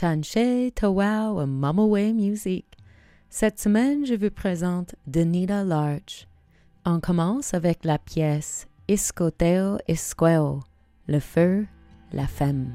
Tanche Tawau Mamawe Music. Cette semaine, je vous présente Donita Larch. On commence avec la pièce Iscoteo Isqueo, le feu, la femme.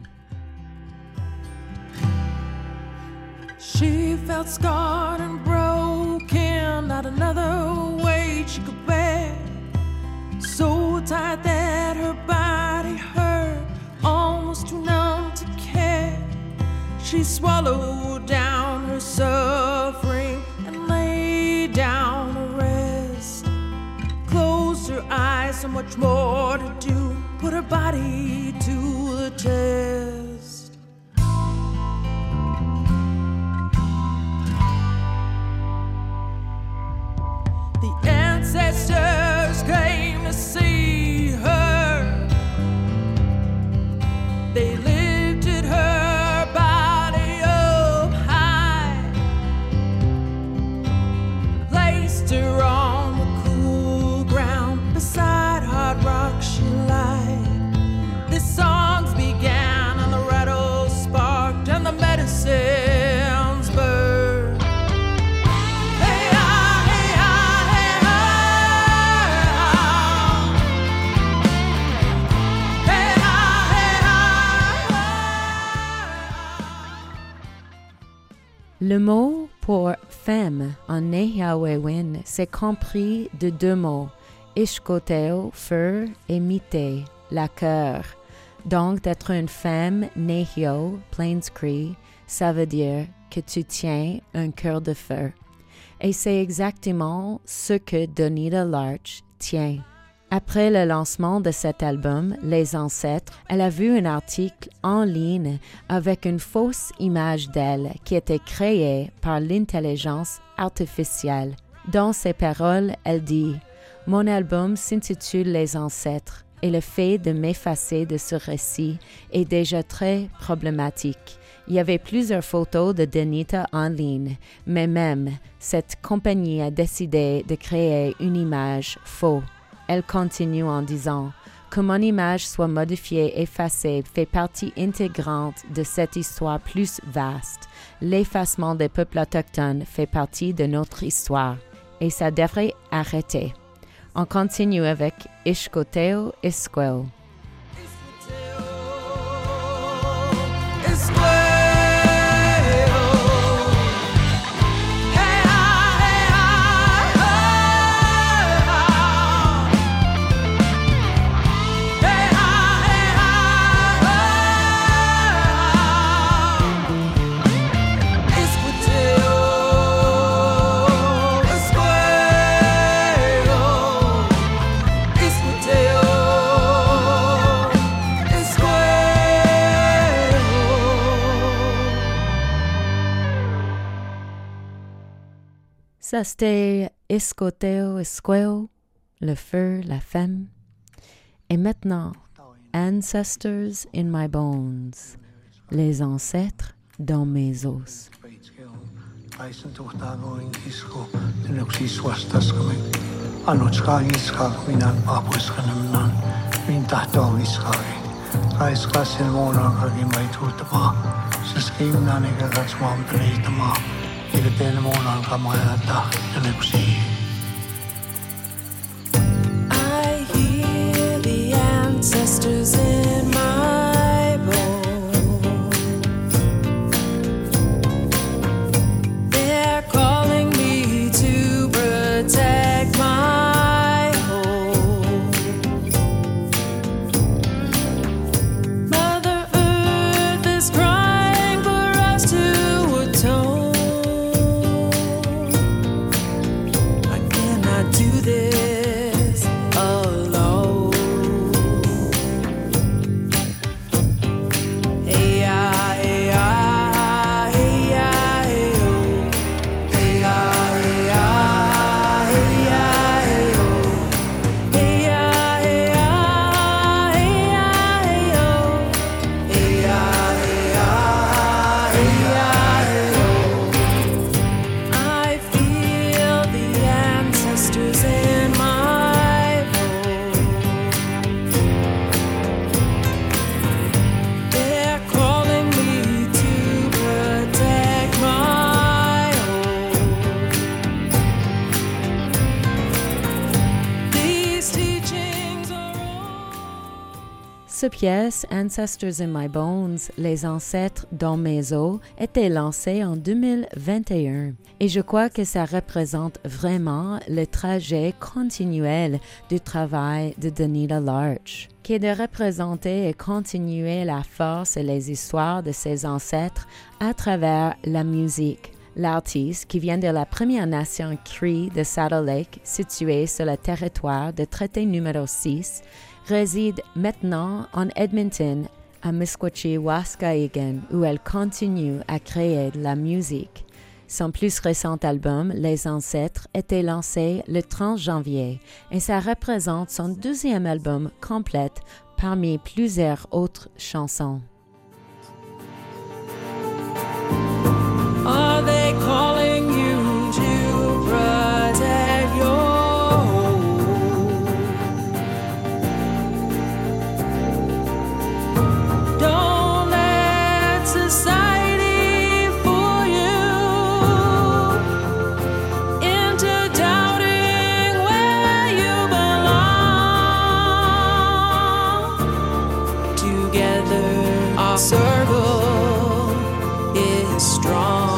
She felt scarred and broken, not another weight she could bear. So tired that her body hurt, almost too numb to care. She swallowed down her suffering and lay down to rest. Closed her eyes, so much more to do, put her body to the test. The ancestors came to see her. They lifted her body up high, placed her on the cool ground beside hard rock she lied. The songs began and the rattle sparked and the medicines burned. Le mot pour femme en Nehiawewin s'est compris de deux mots, Ishkoteo, feu, et mite, la cœur. Donc, d'être une femme Nehio, Plains Cree, ça veut dire que tu tiens un cœur de feu. Et c'est exactement ce que Donita Larch tient. Après le lancement de cet album, Les Ancêtres, elle a vu un article en ligne avec une fausse image d'elle qui était créée par l'intelligence artificielle. Dans ses paroles, elle dit « Mon album s'intitule Les Ancêtres et le fait de m'effacer de ce récit est déjà très problématique. Il y avait plusieurs photos de Donita en ligne, mais même cette compagnie a décidé de créer une image fausse. » Elle continue en disant « Que mon image soit modifiée, effacée, fait partie intégrante de cette histoire plus vaste. L'effacement des peuples autochtones fait partie de notre histoire et ça devrait arrêter. » On continue avec Ishkoteo Isqueo. Ça c'était Iscoteo Isqueo, le feu, la femme. Et maintenant, Ancestors in my bones, les ancêtres dans mes os. I hear the ancestors in my bones. They're calling me to protect my home. Mother Earth is crying for us to atone. Cette pièce, Ancestors in My Bones, les ancêtres dans mes os, était lancée en 2021 et je crois que ça représente vraiment le trajet continuel du travail de Donita Larch, qui est de représenter et continuer la force et les histoires de ses ancêtres à travers la musique. L'artiste, qui vient de la Première Nation Cree de Saddle Lake, située sur le territoire de traité numéro 6, réside maintenant en Edmonton, à Misquochi-Waskahigan, où elle continue à créer de la musique. Son plus récent album, Les Ancêtres, était lancé le 30 janvier et ça représente son deuxième album complet parmi plusieurs autres chansons. Are they calling you to protect your home? Don't let society fool you into doubting where you belong. Together our circle is strong.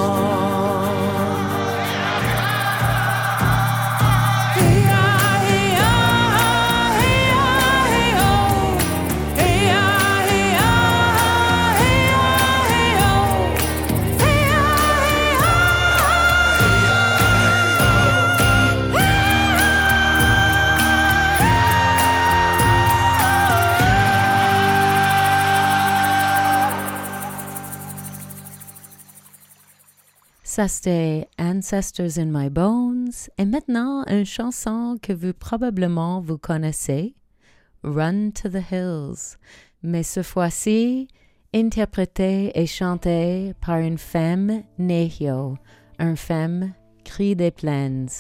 Ça c'était Ancestors in My Bones et maintenant une chanson que probablement vous connaissez, Run to the Hills, mais cette fois-ci interprétée et chantée par une femme Nehio, une femme Cree des Plaines.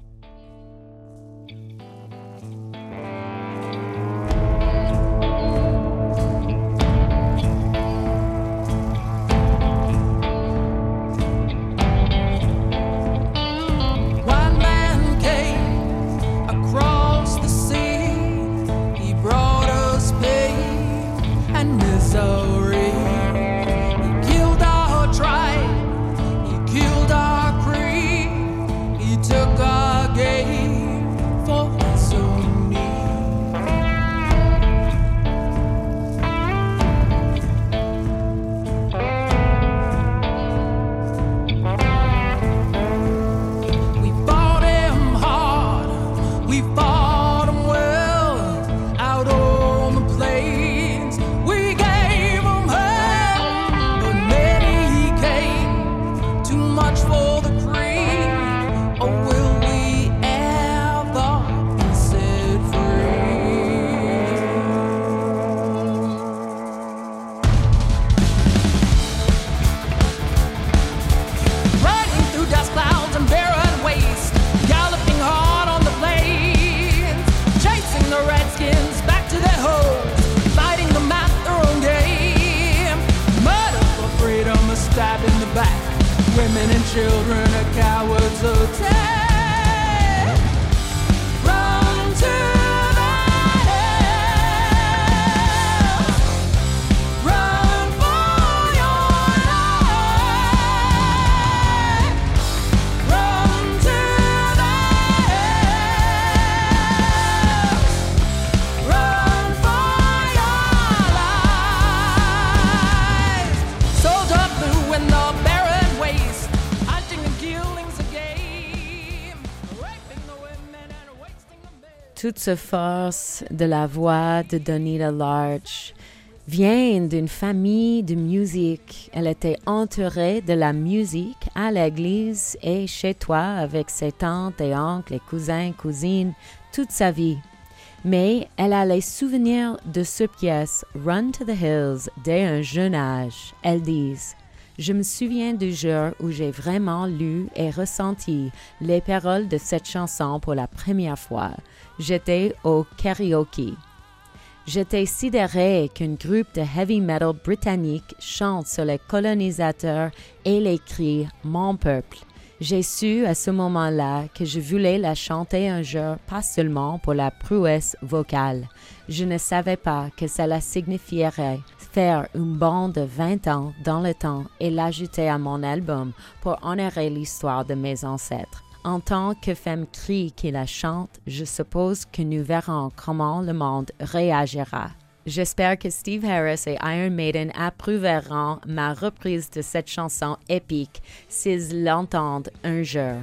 Women and children are cowards, so take, run to the hills, run for your life, run to the hills, run for your life. Sold up blue in the toute cette force de la voix de Donita Larch vient d'une famille de musique. Elle était entourée de la musique à l'église et chez toi avec ses tantes et oncles et cousins, cousines, toute sa vie. Mais elle a les souvenirs de cette pièce Run to the Hills dès un jeune âge. Elles disent: je me souviens du jour où j'ai vraiment lu et ressenti les paroles de cette chanson pour la première fois. J'étais au karaoke. J'étais sidérée qu'un groupe de heavy metal britannique chante sur les colonisateurs et les cris « Mon peuple ». J'ai su à ce moment-là que je voulais la chanter un jour, pas seulement pour la prouesse vocale. Je ne savais pas que cela signifierait faire une bande de 20 ans dans le temps et l'ajouter à mon album pour honorer l'histoire de mes ancêtres. En tant que femme crie qui la chante, je suppose que nous verrons comment le monde réagira. J'espère que Steve Harris et Iron Maiden approuveront ma reprise de cette chanson épique s'ils l'entendent un jour.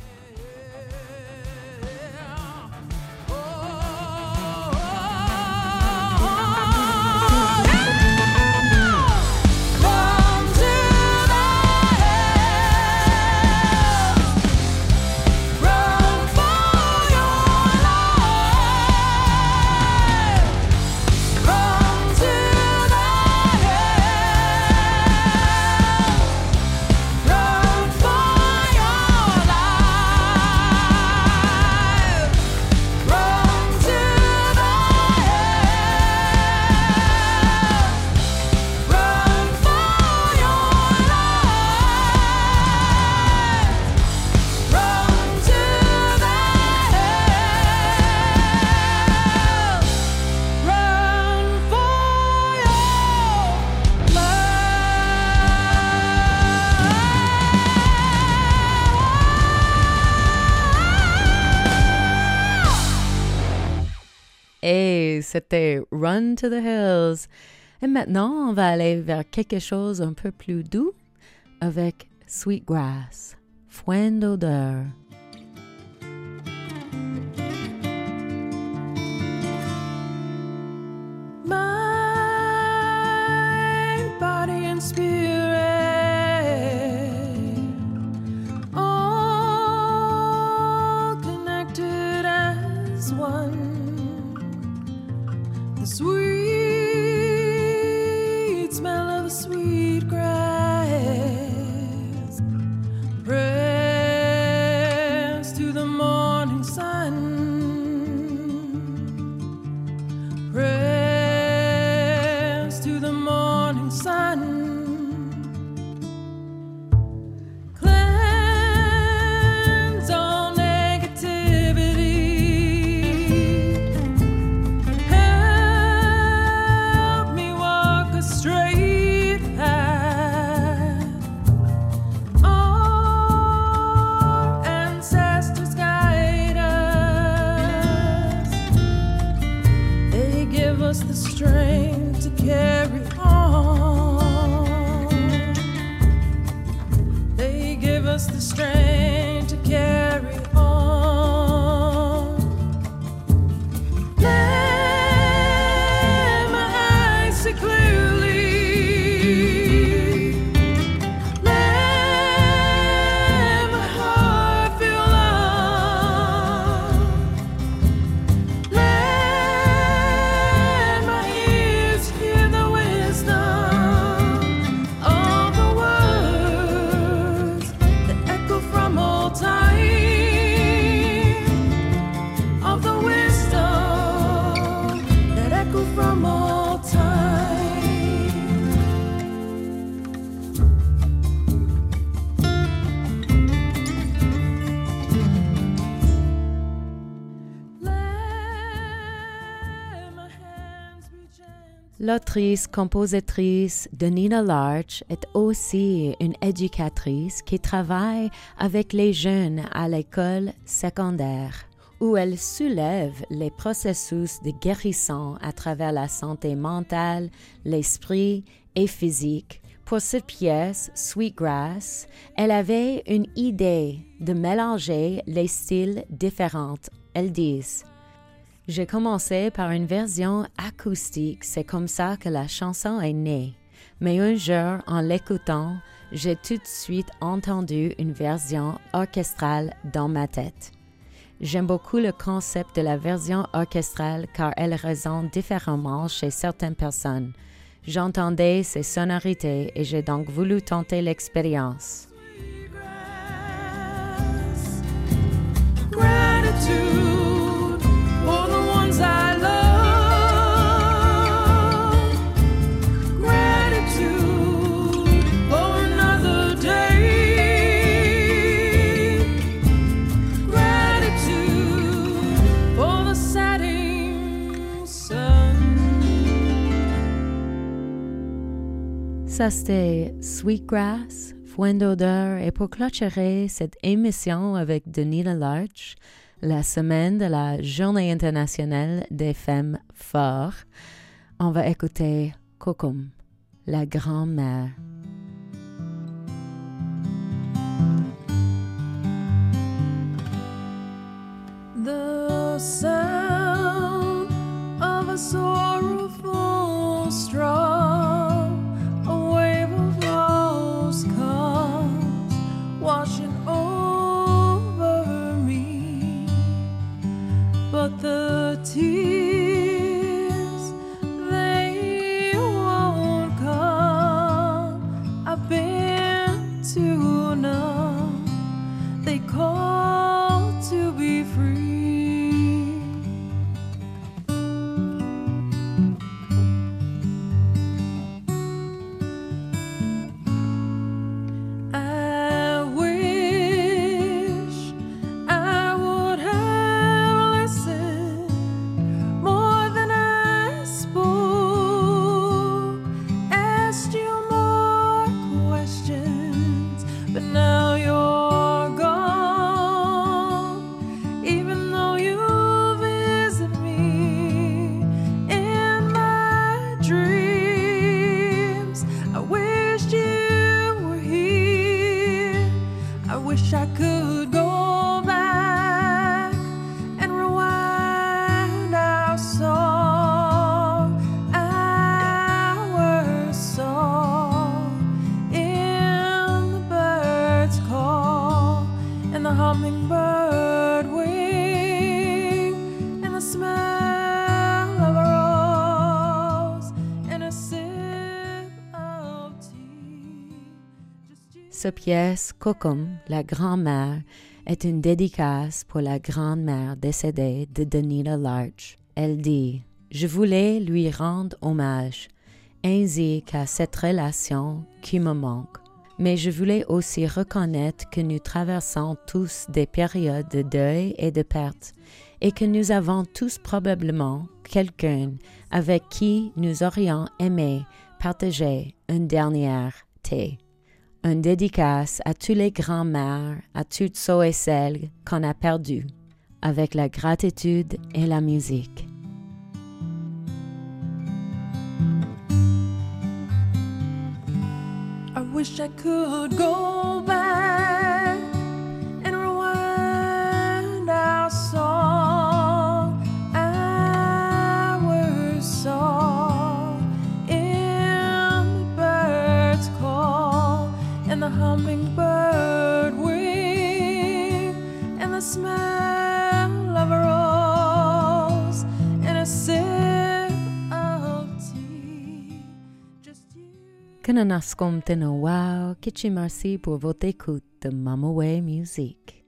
Et c'était Run to the Hills. Et maintenant, on va aller vers quelque chose un peu plus doux avec Sweetgrass, Foin d'odeur. Mind, body and spirit, all connected as one. The sweet smell of the sweet grass, press to the morning sun, press to the morning sun. Cleanse all negativity, help me walk a straight path. Our ancestors guide us, they give us the strength to carry on. They give us the strength to carry on. Let my eyes see clearly, let my heart feel love, let my ears hear the wisdom of the words that echo from old time, of the wisdom that echo from old time. Let my hands be gentle. L'autrice-compositrice Donina Larch est aussi une éducatrice qui travaille avec les jeunes à l'école secondaire, où elle soulève les processus de guérison à travers la santé mentale, l'esprit et physique. Pour cette pièce, Sweetgrass, elle avait une idée de mélanger les styles différents. Elles disent: j'ai commencé par une version acoustique, c'est comme ça que la chanson est née. Mais un jour, en l'écoutant, j'ai tout de suite entendu une version orchestrale dans ma tête. J'aime beaucoup le concept de la version orchestrale car elle résonne différemment chez certaines personnes. J'entendais ces sonorités et j'ai donc voulu tenter l'expérience. Gratitude for the ones I love. Gratitude for another day. Ça, c'était Sweetgrass, Foin d'odeur, et pour clôturer cette émission avec Donita Larch, la semaine de la Journée internationale des femmes fortes, on va écouter Kokum, la grand-mère. The sound of a sorrowful straw, a wave of rose comes washing over me, but the tears, they won't come. I've been too numb. They call to be free. I could go back and rewind our song, in the bird's call, and the hummingbird wing, and the smell of a rose, and a sip of tea. Ce pièce, Kokum, la grand-mère, est une dédicace pour la grand-mère décédée de Donita Larch. Elle dit « Je voulais lui rendre hommage, ainsi qu'à cette relation qui me manque. Mais je voulais aussi reconnaître que nous traversons tous des périodes de deuil et de perte, et que nous avons tous probablement quelqu'un avec qui nous aurions aimé partager une dernière thé. Une dédicace à tous les grands-mères, à toutes ceux et celles qu'on a perdues, avec la gratitude et la musique. I wish I could go back and rewind our song, in the bird's call, and the hummingbird wing, and the smell of a rose, and a sip of tea. Just you. Kananaskom teno wow, kichi merci pour votre écoute de Mamaway Music.